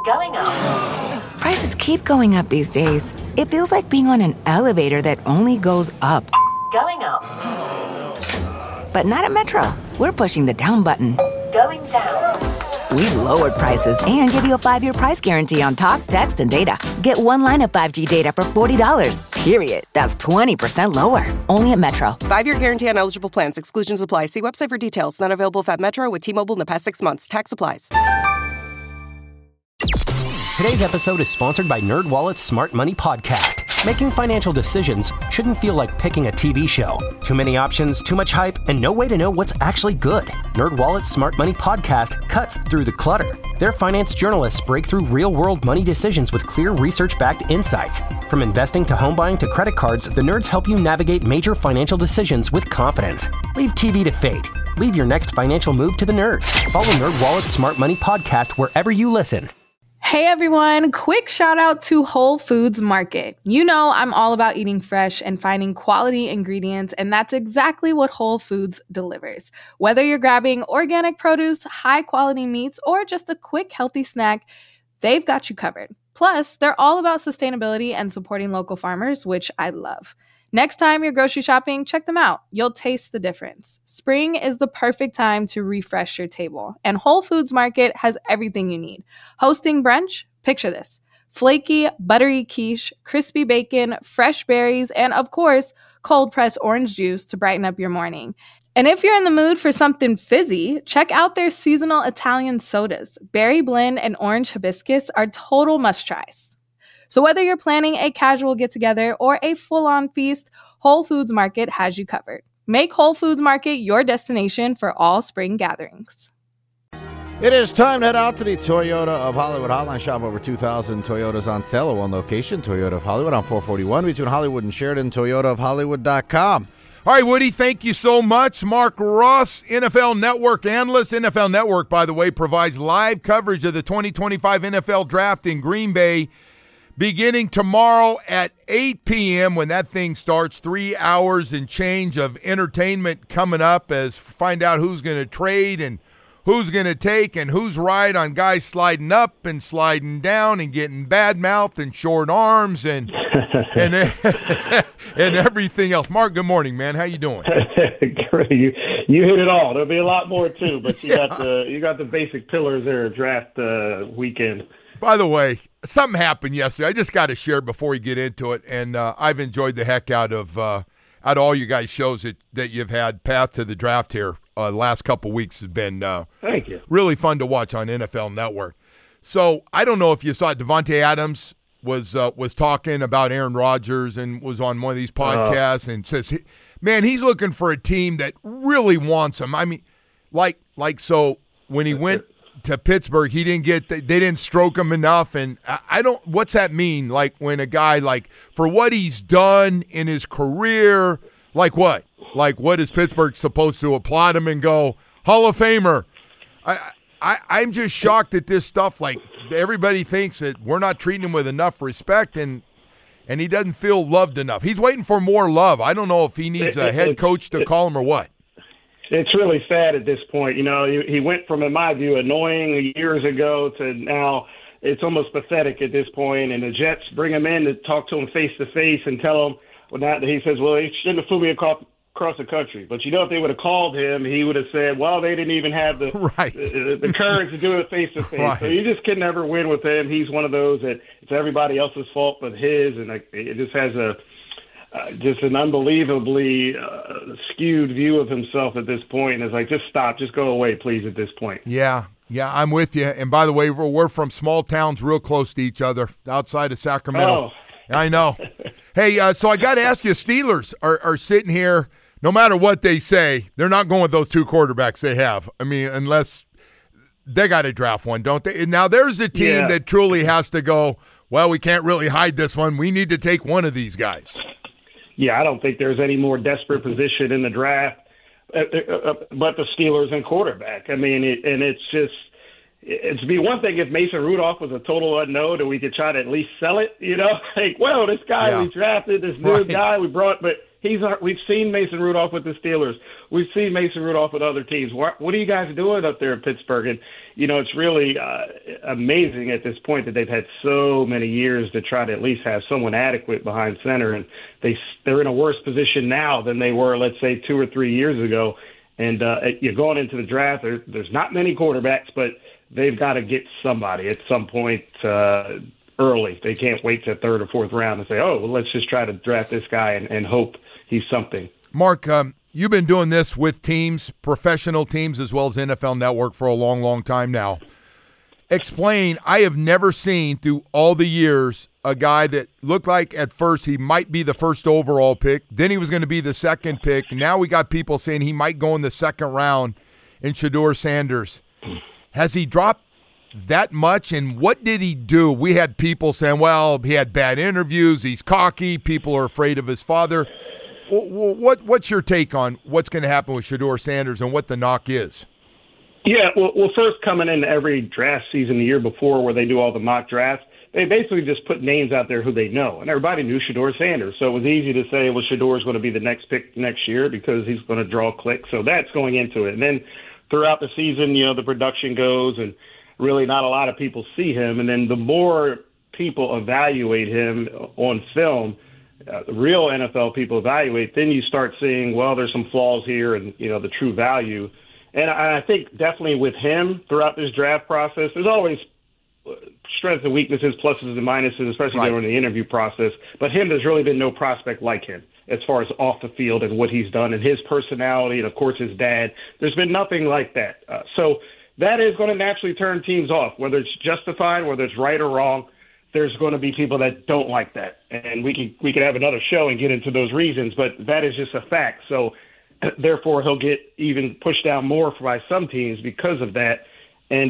Going up. Prices keep going up these days. It feels like being on an elevator that only goes up. Going up. But not at Metro. We're pushing the down button. Going down. We've lowered prices and give you a 5-year price guarantee on talk, text, and data. Get one line of 5G data for $40, period. That's 20% lower. Only at Metro. 5-year guarantee on eligible plans. Exclusions apply. See website for details. Not available at Metro with T-Mobile in the past 6 months. Tax applies. Today's episode is sponsored by NerdWallet's Smart Money Podcast. Making financial decisions shouldn't feel like picking a TV show. Too many options, too much hype, and no way to know what's actually good. NerdWallet's Smart Money Podcast cuts through the clutter. Their finance journalists break through real-world money decisions with clear research-backed insights. From investing to home buying to credit cards, the nerds help you navigate major financial decisions with confidence. Leave TV to fate. Leave your next financial move to the nerds. Follow NerdWallet's Smart Money Podcast wherever you listen. Hey everyone, quick shout out to Whole Foods Market. You know I'm all about eating fresh and finding quality ingredients, and that's exactly what Whole Foods delivers. Whether you're grabbing organic produce, high quality meats, or just a quick healthy snack, they've got you covered. Plus, they're all about sustainability and supporting local farmers, which I love. Next time you're grocery shopping, check them out. You'll taste the difference. Spring is the perfect time to refresh your table, and Whole Foods Market has everything you need. Hosting brunch? Picture this. Flaky, buttery quiche, crispy bacon, fresh berries, and of course, cold-pressed orange juice to brighten up your morning. And if you're in the mood for something fizzy, check out their seasonal Italian sodas. Berry blend and orange hibiscus are total must-tries. So whether you're planning a casual get-together or a full-on feast, Whole Foods Market has you covered. Make Whole Foods Market your destination for all spring gatherings. It is time to head out to the Toyota of Hollywood hotline. Shop over 2,000 Toyotas on sale at one location, Toyota of Hollywood on 441 between Hollywood and Sheridan, toyotaofhollywood.com. All right, Woody, thank you so much. Mark Ross, NFL Network analyst. NFL Network, by the way, provides live coverage of the 2025 NFL Draft in Green Bay, beginning tomorrow at 8 p.m. when that thing starts. 3 hours and change of entertainment coming up as find out who's going to trade and who's going to take and who's right on guys sliding up and sliding down and getting bad mouth and short arms and and everything else. Mark, good morning, man. How you doing? Great. You hit it all. There'll be a lot more too, but you got the basic pillars there. Draft weekend. By the way, something happened yesterday. I just got to share before we get into it, and I've enjoyed the heck out of all you guys' shows that you've had. Path to the Draft here the last couple weeks has been thank you. Really fun to watch on NFL Network. So I don't know if you saw it. Davante Adams was talking about Aaron Rodgers and was on one of these podcasts and says, man, he's looking for a team that really wants him. I mean, like so when he went to Pittsburgh, they didn't stroke him enough, and I don't. What's that mean? Like when a guy for what he's done in his career, like what is Pittsburgh supposed to applaud him and go Hall of Famer? I'm just shocked at this stuff. Like everybody thinks that we're not treating him with enough respect, and he doesn't feel loved enough. He's waiting for more love. I don't know if he needs a head coach to call him or what. It's really sad at this point. You know, he went from, in my view, annoying years ago to now it's almost pathetic at this point. And the Jets bring him in to talk to him face-to-face and tell him, he says, well, he shouldn't have flew me across the country. But, if they would have called him, he would have said, well, they didn't even have the courage to do it face-to-face. Right. So you just can never win with him. He's one of those that it's everybody else's fault but his, and it just has just an unbelievably skewed view of himself at this point. And it's like, just stop, just go away, please, at this point. Yeah, I'm with you. And by the way, we're from small towns real close to each other outside of Sacramento. Oh. I know. Hey, so I got to ask you, Steelers are sitting here, no matter what they say, they're not going with those two quarterbacks they have. I mean, unless they got to draft one, don't they? Now, there's a team that truly has to go, well, we can't really hide this one. We need to take one of these guys. Yeah, I don't think there's any more desperate position in the draft but the Steelers and quarterback. I mean, it'd be one thing if Mason Rudolph was a total unknown and we could try to at least sell it, this guy we drafted, this new guy we brought, but We've seen Mason Rudolph with the Steelers. We've seen Mason Rudolph with other teams. What are you guys doing up there in Pittsburgh? And, it's really amazing at this point that they've had so many years to try to at least have someone adequate behind center. And they're in a worse position now than they were, let's say, 2 or 3 years ago. And you're going into the draft. There's not many quarterbacks, but they've got to get somebody at some point early. They can't wait to third or fourth round and say, let's just try to draft this guy and hope he's something. Mark, you've been doing this with teams, professional teams, as well as NFL Network for a long, long time now. Explain, I have never seen through all the years a guy that looked like at first he might be the first overall pick, then he was going to be the second pick. Now we got people saying he might go in the second round in Shedeur Sanders. Has he dropped that much, and what did he do? We had people saying, well, he had bad interviews, he's cocky, people are afraid of his father. What's your take on what's going to happen with Shedeur Sanders and what the knock is? Yeah, well, first coming in every draft season the year before where they do all the mock drafts, they basically just put names out there who they know, and everybody knew Shedeur Sanders. So it was easy to say, well, Shedeur's going to be the next pick next year because he's going to draw clicks. So that's going into it. And then throughout the season, the production goes, and really not a lot of people see him. And then the more people evaluate him on film, the real NFL people evaluate, then you start seeing, well, there's some flaws here and, the true value. And I think definitely with him throughout this draft process, there's always strengths and weaknesses, pluses and minuses, especially during the interview process. But there's really been no prospect like him as far as off the field and what he's done and his personality and, of course, his dad. There's been nothing like that. So that is going to naturally turn teams off, whether it's justified, whether it's right or wrong. There's going to be people that don't like that. And we could have another show and get into those reasons, but that is just a fact. So therefore, he'll get even pushed down more by some teams because of that. And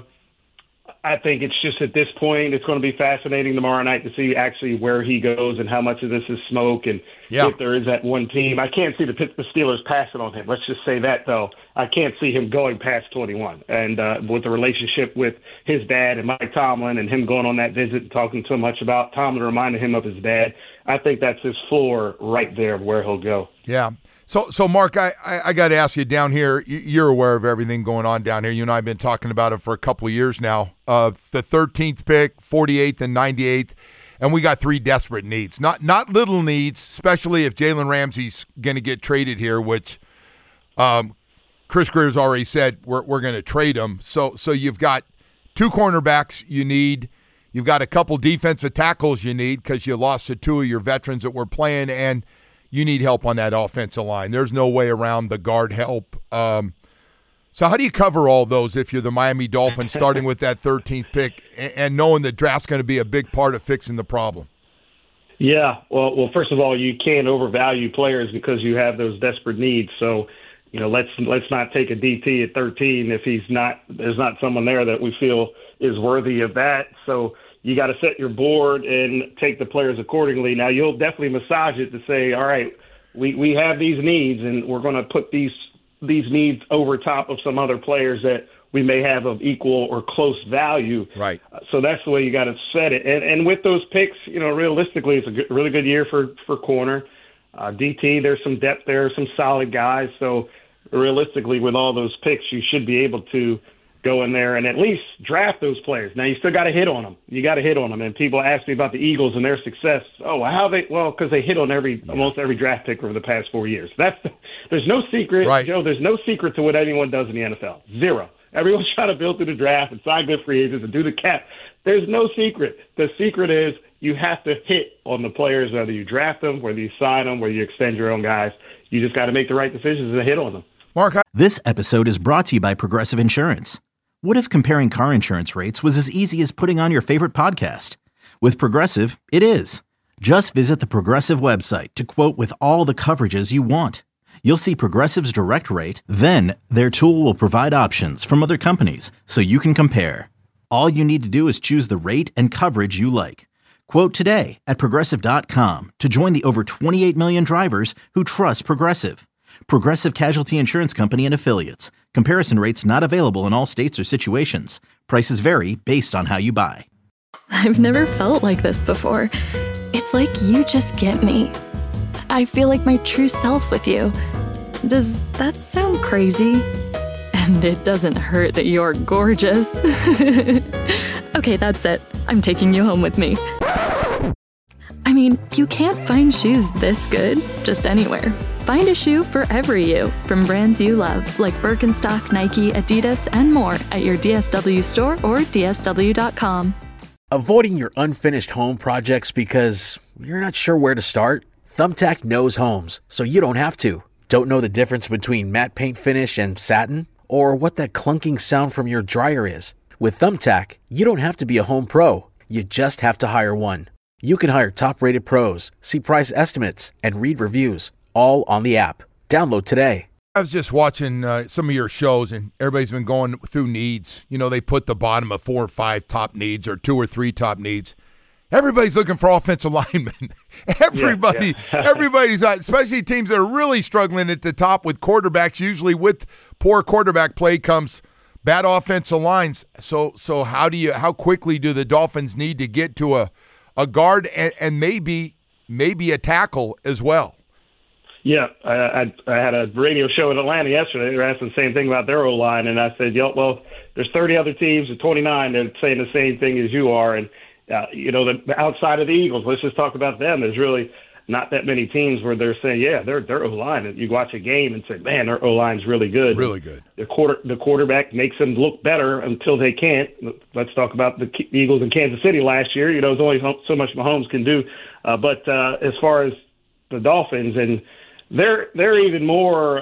I think it's just at this point, it's going to be fascinating tomorrow night to see actually where he goes and how much of this is smoke and if there is that one team. I can't see the Pittsburgh Steelers passing on him. Let's just say that, though. I can't see him going past 21. And with the relationship with his dad and Mike Tomlin and him going on that visit and talking so much about Tomlin reminding him of his dad, I think that's his floor right there of where he'll go. Yeah. So Mark, I got to ask you down here, you're aware of everything going on down here. You and I have been talking about it for a couple of years now. The 13th pick, 48th, and 98th, and we got 3 desperate needs. Not little needs, especially if Jalen Ramsey's going to get traded here, which Chris Greer's already said we're going to trade him. So you've got 2 cornerbacks you need. You've got a couple defensive tackles you need because you lost to 2 of your veterans that were playing, and you need help on that offensive line. There's no way around the guard help. So how do you cover all those if you're the Miami Dolphins, starting with that 13th pick and knowing the draft's going to be a big part of fixing the problem? Yeah, well, first of all, you can't overvalue players because you have those desperate needs. So, let's not take a DT at 13 if there's not someone there that we feel is worthy of that. So you got to set your board and take the players accordingly. Now, you'll definitely massage it to say, all right, we have these needs, and we're going to put these needs over top of some other players that we may have of equal or close value. Right. So that's the way you got to set it. And with those picks, realistically, it's a really good year for corner. DT, there's some depth there, some solid guys. So realistically, with all those picks, you should be able to go in there and at least draft those players. Now, you still got to hit on them. You got to hit on them. And people ask me about the Eagles and their success. Because they hit on almost every draft pick over the past 4 years. There's no secret, right. Joe. There's no secret to what anyone does in the NFL. Zero. Everyone's trying to build through the draft and sign good free agents and do the cap. There's no secret. The secret is you have to hit on the players, whether you draft them, whether you sign them, whether you extend your own guys. You just got to make the right decisions and hit on them. Mark, This episode is brought to you by Progressive Insurance. What if comparing car insurance rates was as easy as putting on your favorite podcast? With Progressive, it is. Just visit the Progressive website to quote with all the coverages you want. You'll see Progressive's direct rate, then their tool will provide options from other companies so you can compare. All you need to do is choose the rate and coverage you like. Quote today at Progressive.com to join the over 28 million drivers who trust Progressive. Progressive Casualty Insurance Company and Affiliates. Comparison rates not available in all states or situations. Prices vary based on how you buy. I've never felt like this before. It's like you just get me. I feel like my true self with you. Does that sound crazy? And it doesn't hurt that you're gorgeous. Okay, that's it. I'm taking you home with me. I mean, you can't find shoes this good just anywhere. Find a shoe for every you from brands you love, like Birkenstock, Nike, Adidas, and more at your DSW store or DSW.com. Avoiding your unfinished home projects because you're not sure where to start? Thumbtack knows homes, so you don't have to. Don't know the difference between matte paint finish and satin? Or what that clunking sound from your dryer is? With Thumbtack, you don't have to be a home pro. You just have to hire one. You can hire top-rated pros, see price estimates, and read reviews, all on the app. Download today. I was just watching some of your shows, and everybody's been going through needs. You know, they put the bottom of 4 or 5 top needs or 2 or 3 top needs. Everybody's looking for offensive linemen. Everybody's, especially teams that are really struggling at the top with quarterbacks. Usually with poor quarterback play comes bad offensive lines. So how quickly do the Dolphins need to get to a guard and maybe a tackle as well? Yeah, I had a radio show in Atlanta yesterday. They were asking the same thing about their O-line, and I said, well, there's 30 other teams, or 29, that are saying the same thing as you are. And, the outside of the Eagles, let's just talk about them. There's really not that many teams where they're saying, yeah, their O-line. You watch a game and say, man, their O-line's really good. Really good. The quarterback makes them look better until they can't. Let's talk about the Eagles in Kansas City last year. There's only so much Mahomes can do. But as far as the Dolphins, and they're even more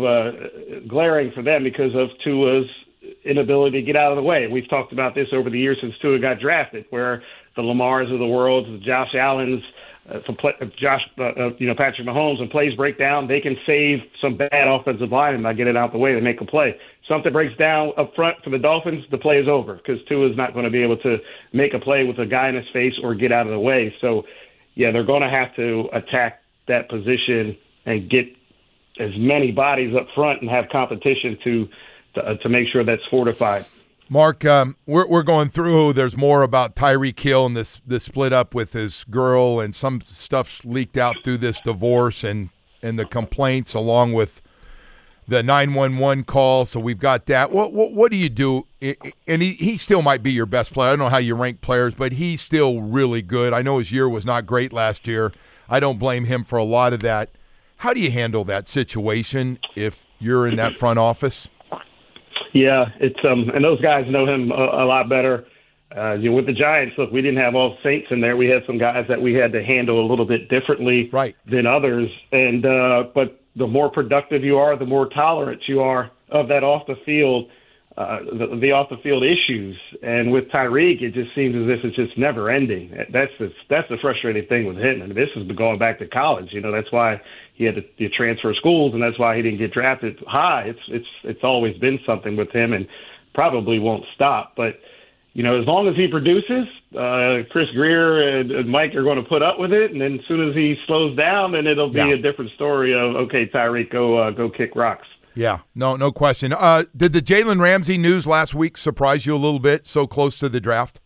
of glaring for them because of Tua's inability to get out of the way. We've talked about this over the years since Tua got drafted, where the Lamars of the world, the Josh Allens, Patrick Mahomes, when plays break down, they can save some bad offensive linemen by getting out the way to make a play. Something breaks down up front for the Dolphins, the play is over because Tua's not going to be able to make a play with a guy in his face or get out of the way. So, yeah, they're going to have to attack that position and get as many bodies up front and have competition to make sure that's fortified. Mark, we're going through. There's more about Tyreek Hill and this split up with his girl, and some stuff's leaked out through this divorce and the complaints, along with the 911 call. So we've got that. What do you do? And he still might be your best player. I don't know how you rank players, but he's still really good. I know his year was not great last year. I don't blame him for a lot of that. How do you handle that situation if you're in that front office? Yeah, it's and those guys know him a lot better. With the Giants, look, we didn't have all Saints in there. We had some guys that we had to handle a little bit differently than others. And but the more productive you are, the more tolerant you are of that off the field, the off the field issues. And with Tyreek, it just seems as if it's just never ending. That's the frustrating thing with him. I mean, this has been going back to college. That's why he had to transfer schools, and that's why he didn't get drafted high. It's always been something with him, and probably won't stop. But as long as he produces, Chris Greer and Mike are going to put up with it, and then as soon as he slows down, then it'll be a different story of, okay, Tyreek, go kick rocks. Yeah, no question. Did the Jalen Ramsey news last week surprise you a little bit, so close to the draft?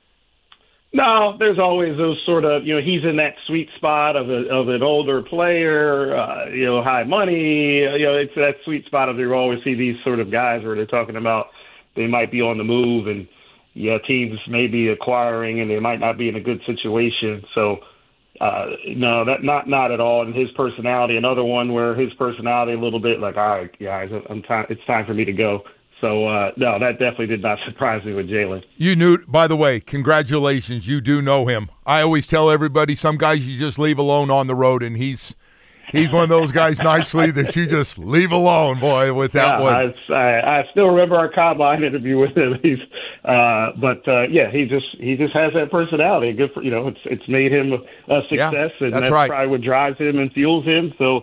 No, there's always those sort of, he's in that sweet spot of an older player, high money. It's that sweet spot of you always see these sort of guys where they're talking about they might be on the move and, teams may be acquiring and they might not be in a good situation. So, no, that not at all. And his personality, another one where his personality a little bit like, all right, guys, it's time for me to go. So, no, that definitely did not surprise me with Jalen. You knew, by the way, congratulations. You do know him. I always tell everybody some guys you just leave alone on the road, and he's one of those guys nicely that you just leave alone, boy, with that one. I still remember our combine interview with him. He just has that personality. Good for, it's made him a success, and that's probably what drives him and fuels him. So,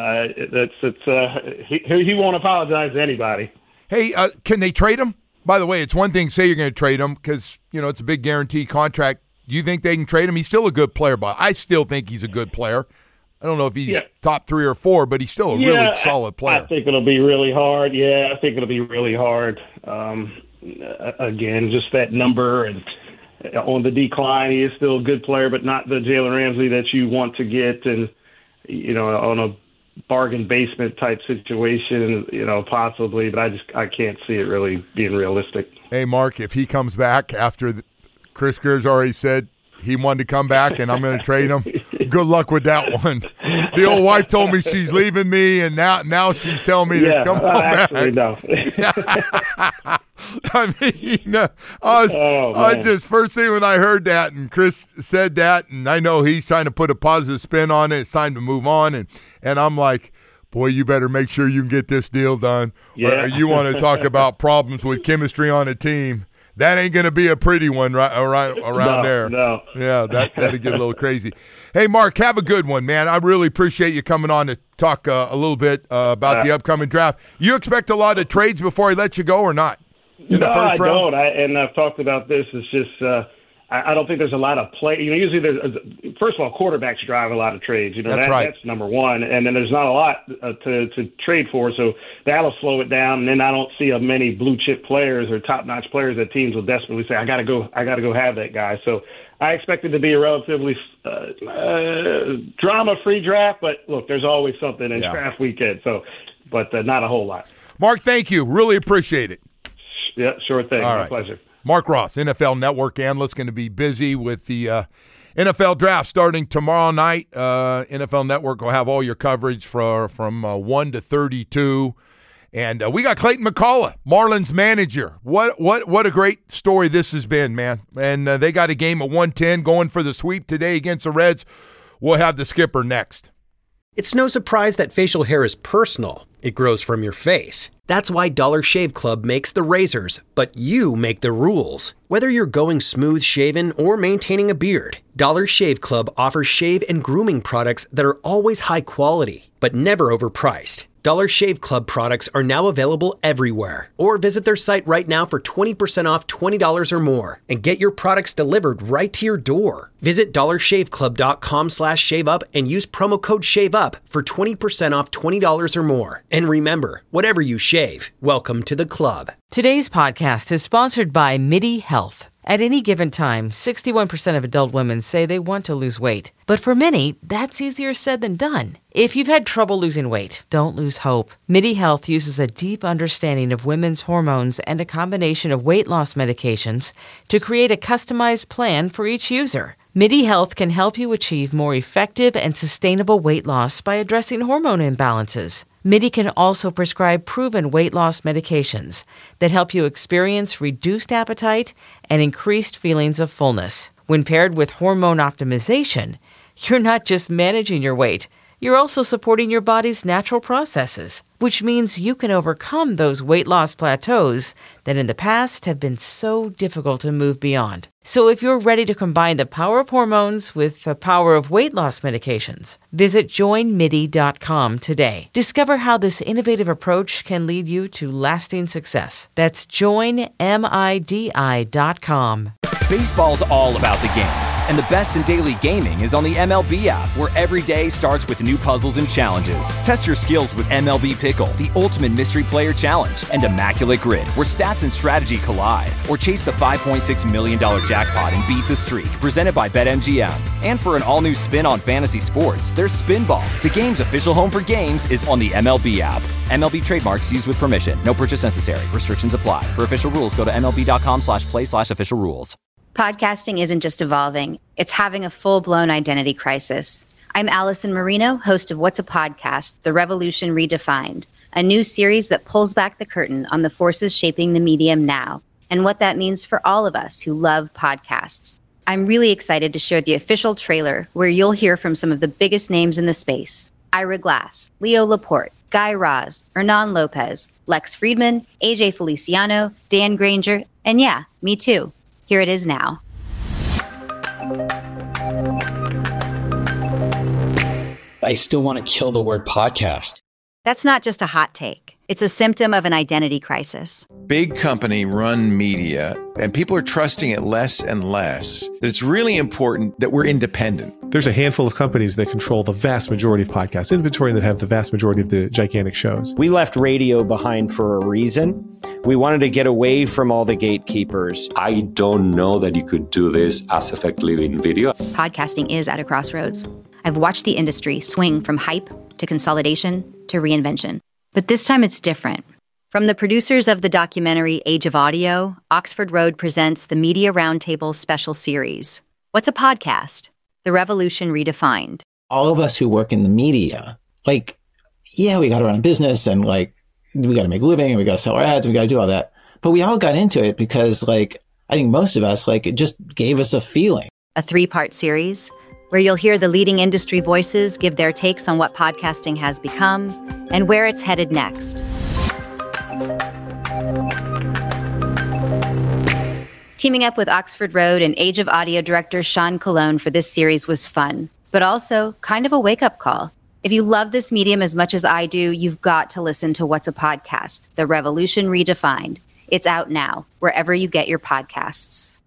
he won't apologize to anybody. Hey, can they trade him? By the way, it's one thing to say you're going to trade him because, it's a big guarantee contract. Do you think they can trade him? He's still a good player, but I still think he's a good player. I don't know if he's top 3 or 4, but he's still a really solid player. I think it'll be really hard. Yeah, I think it'll be really hard. Again, just that number and on the decline. He is still a good player, but not the Jalen Ramsey that you want to get. And on a bargain basement type situation, possibly, but I can't see it really being realistic. Hey, Mark, if he comes back after Chris Greer's already said he wanted to come back and I'm going to trade him, good luck with that one. The old wife told me she's leaving me, and now she's telling me to come back. No. I mean, I just first thing when I heard that and Chris said that, and I know he's trying to put a positive spin on it. It's time to move on, and I'm like, boy, you better make sure you can get this deal done. Yeah. Or you want to talk about problems with chemistry on a team? That ain't going to be a pretty one around there. No. Yeah, that'd get a little crazy. Hey, Mark, have a good one, man. I really appreciate you coming on to talk a little bit about the upcoming draft. You expect a lot of trades before I let you go or not? No, I don't. And I've talked about this. It's just I don't think there's a lot of play. Usually first of all, quarterbacks drive a lot of trades. That's right. That's number one. And then there's not a lot to trade for, so that'll slow it down. And then I don't see many blue chip players or top notch players that teams will desperately say, I got to go have that guy. So I expect it to be a relatively drama-free draft. But look, there's always something in draft weekend. So, but not a whole lot. Mark, thank you. Really appreciate it. Yeah, sure thing. All My right. pleasure. Mark Ross, NFL Network analyst, going to be busy with the NFL draft starting tomorrow night. NFL Network will have all your coverage from 1 to 32. And we got Clayton McCullough, Marlins manager. What a great story this has been, man. And they got a game at 110 going for the sweep today against the Reds. We'll have the skipper next. It's no surprise that facial hair is personal. It grows from your face. That's why Dollar Shave Club makes the razors, but you make the rules. Whether you're going smooth shaven or maintaining a beard, Dollar Shave Club offers shave and grooming products that are always high quality, but never overpriced. Dollar Shave Club products are now available everywhere. Or visit their site right now for 20% off $20 or more and get your products delivered right to your door. Visit dollarshaveclub.com/shaveup and use promo code SHAVEUP for 20% off $20 or more. And remember, whatever you shave, welcome to the club. Today's podcast is sponsored by MIDI Health. At any given time, 61% of adult women say they want to lose weight. But for many, that's easier said than done. If you've had trouble losing weight, don't lose hope. MIDI Health uses a deep understanding of women's hormones and a combination of weight loss medications to create a customized plan for each user. MIDI Health can help you achieve more effective and sustainable weight loss by addressing hormone imbalances. MIDI can also prescribe proven weight loss medications that help you experience reduced appetite and increased feelings of fullness. When paired with hormone optimization, you're not just managing your weight, you're also supporting your body's natural processes, which means you can overcome those weight loss plateaus that in the past have been so difficult to move beyond. So if you're ready to combine the power of hormones with the power of weight loss medications, visit joinmidi.com today. Discover how this innovative approach can lead you to lasting success. That's joinmidi.com. Baseball's all about the games, and the best in daily gaming is on the MLB app, where every day starts with new puzzles and challenges. Test your skills with MLB Pickle, the ultimate mystery player challenge, and Immaculate Grid, where stats and strategy collide. Or chase the $5.6 million jackpot and beat the streak, presented by BetMGM. And for an all-new spin on fantasy sports, there's Spinball. The game's official home for games is on the MLB app. MLB trademarks used with permission. No purchase necessary. Restrictions apply. For official rules, go to MLB.com/play/official rules. Podcasting isn't just evolving, it's having a full-blown identity crisis. I'm Allison Marino, host of What's a Podcast? The Revolution Redefined, a new series that pulls back the curtain on the forces shaping the medium now and what that means for all of us who love podcasts. I'm really excited to share the official trailer where you'll hear from some of the biggest names in the space. Ira Glass, Leo Laporte, Guy Raz, Hernan Lopez, Lex Friedman, AJ Feliciano, Dan Granger, and yeah, me too. Here it is now. I still want to kill the word podcast. That's not just a hot take. It's a symptom of an identity crisis. Big company run media, and people are trusting it less and less. It's really important that we're independent. There's a handful of companies that control the vast majority of podcast inventory that have the vast majority of the gigantic shows. We left radio behind for a reason. We wanted to get away from all the gatekeepers. I don't know that you could do this as effectively in video. Podcasting is at a crossroads. I've watched the industry swing from hype to consolidation to reinvention. But this time it's different. From the producers of the documentary Age of Audio, Oxford Road presents the Media Roundtable special series. What's a podcast? The Revolution Redefined. All of us who work in the media, like, yeah, we got to run a business and like, we got to make a living and we got to sell our ads and we got to do all that. But we all got into it because like, I think most of us, like, it just gave us a feeling. A 3-part series where you'll hear the leading industry voices give their takes on what podcasting has become and where it's headed next. Teaming up with Oxford Road and Age of Audio director Sean Colon for this series was fun, but also kind of a wake-up call. If you love this medium as much as I do, you've got to listen to What's a Podcast? The Revolution Redefined. It's out now, wherever you get your podcasts.